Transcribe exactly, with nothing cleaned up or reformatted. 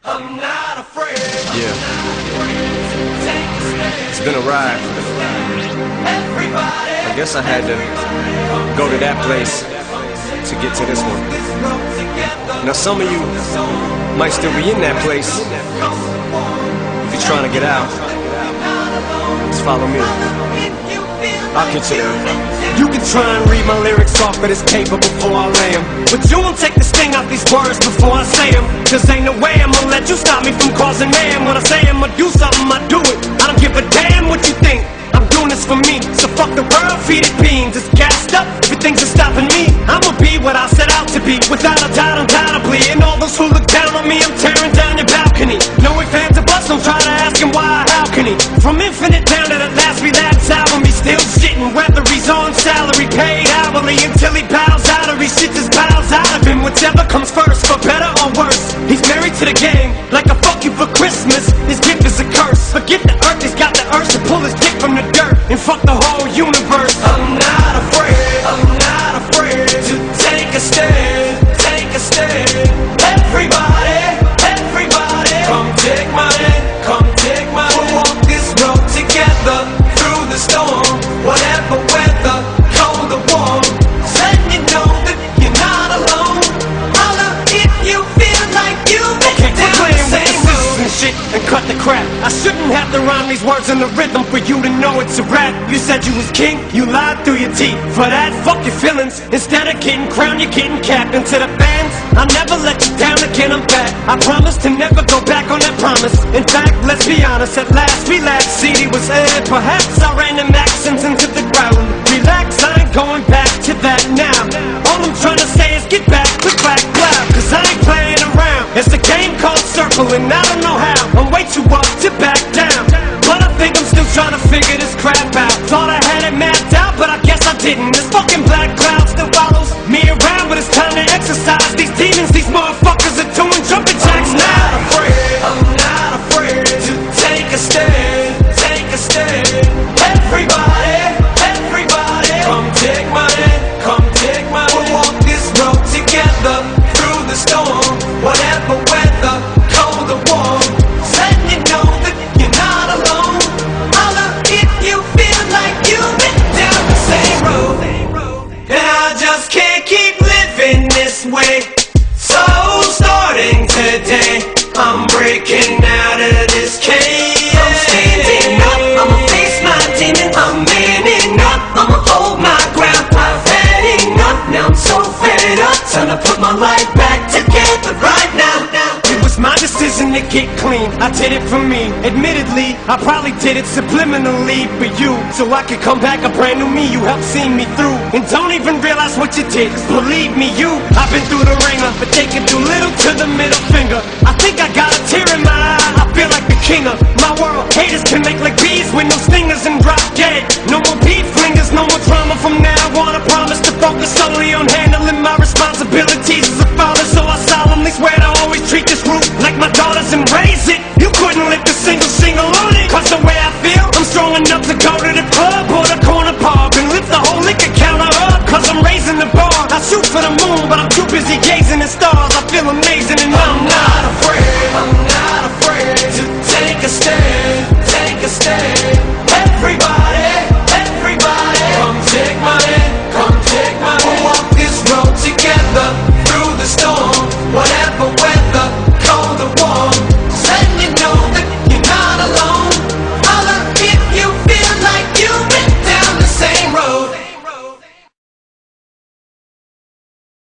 I'm not afraid. Yeah. It's been a ride. I guess I had to go to that place to get to this one. Now some of you might still be in that place. If you're trying to get out, just follow me. I'll get you there. You can try and read my lyrics off of this paper before I lay them, but you won't take the sting out these words before I say them. Cause ain't no way I'ma let you stop me from causing mayhem. When I say I'ma do something, I do it. I don't give a damn what you think. I'm doing this for me. So fuck the world, feed it beans. It's gassed up, everything's just stopping me. I'ma be what I set out to be, without a doubt, undoubtedly. And all those who look down on me, I'm tearing down your balcony. No ifs, ands, or buts, don't try to ask him why, how can he? From Infinite down to the last relapse album, he's still shitting. Whether he's on salary, paid hourly, until he bows out or he shit just bows out of him. Whichever comes first, for better or worse. He's married to the game, like a fuck you for Christmas. His gift is a curse. Forget the earth, he's got the urge to pull his dick from the dirt and fuck the whole universe. I'm not afraid, I'm not afraid to take a stand, take a stand. Everybody, everybody, come take my hand, come take my hand. We'll walk this road together through the storm, whatever weather, cold or warm. Letting you know that you're not alone. Holla if you feel like you've been down the same road and shit and cut the crap. I shouldn't have to rhyme these words in the rhythm for you to know it's a rap. You said you was king, you lied through your teeth. For that, fuck your feelings. Instead of getting crowned, you're getting capped. And to the fans, I'll never let you down again, I'm back. I promise to never go back on that promise. In fact, let's be honest, at last we laughed. C D was aired, perhaps I ran them accents into the ground. Relax, I ain't going back to that now. All I'm trying to say is get back, click back, loud. Cause I ain't playing around. It's a game called Circle and I don't know how. I'm way too up to back down, but I think I'm still trying to figure this crap out. Thought I had it mapped out, but I guess I didn't. This fucking black cloud still follows me around, but it's time to exercise these demons. These motherfuckers are doing jumping jacks now. I'm not afraid, I'm not afraid to take a stand, take a stand. Everybody, everybody, come take my hand, come take my hand. We'll walk this road together through the storm, whatever weather, cold or warm. Letting you know that you're not alone. Holla if you feel like you've been down the same road. And I just can't keep living this way. So starting today, I'm breaking out of this cage. I'm standing up, I'ma face my demon. I'm manning up, I'ma hold my ground. I've had enough, now I'm so fed up. Time to put my life back together right now. It was my decision to get clean, I did it for me. Admittedly, I probably did it subliminally for you, so I could come back a brand new me. You helped see me through, and don't even realize what you did. Cause believe me, you, I've been through the ringer, but they can do little to the middle finger. I think I got a tear in my eye, I feel like the king of my world. Haters can make like bees with no stingers and drop dead. No more beef flingers, no more drama from now on. I promise to focus solely on handling my responsibilities as a father, so I solemnly swear to always treat this group like my daughters and raise it. You couldn't lift a single single on it. Cause the way I feel, I'm strong enough to go to the club or the corner pub and lift the whole liquor counter up. Cause I'm raising the bar. I shoot for the moon, but I'm too busy gazing at stars. I feel amazing and I'm not afraid. I'm not afraid to take a stand, take a stand. Everybody, everybody, come take my hand, come take my hand. We'll walk this road together